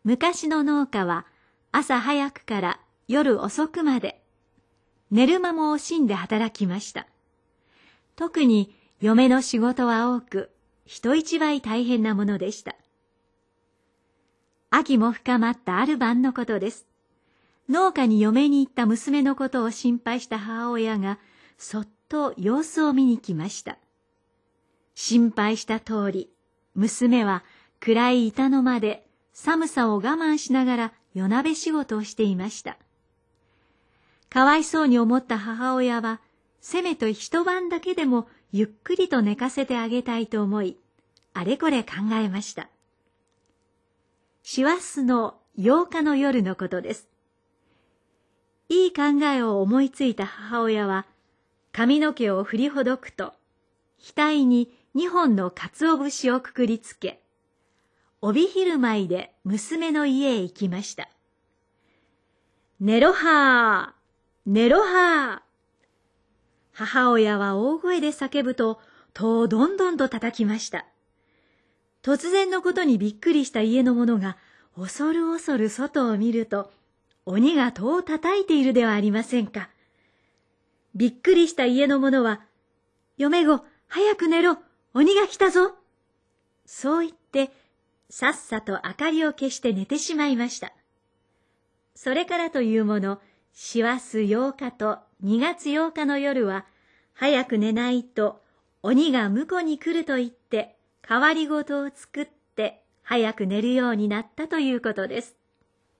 昔の農家は朝早くから夜遅くまで、寝る間も惜しんで働きました。特に嫁の仕事は多く、人一倍大変なものでした。秋も深まったある晩のことです。農家に嫁に行った娘のことを心配した母親が、そっと様子を見に来ました。心配した通り、娘は暗い板の間で寒さを我慢しながら夜なべ仕事をしていました。かわいそうに思った母親は、せめて一晩だけでもゆっくりと寝かせてあげたいと思い、あれこれ考えました。師走の8日の夜のことです。いい考えを思いついた母親は、髪の毛を振りほどくと、額に2本の鰹節をくくりつけ、帯昼舞いで娘の家へ行きました。寝ろはー、寝ろはー。母親は大声で叫ぶと、戸をどんどんと叩きました。突然のことにびっくりした家の者が、恐る恐る外を見ると、鬼が戸を叩いているではありませんか。びっくりした家の者は、嫁御、早く寝ろ、鬼が来たぞ。そう言って、さっさと明かりを消して寝てしまいました。それからというもの、師走8日と2月8日の夜は、早く寝ないと鬼が婿に来ると言って、変わり事を作って早く寝るようになったということです。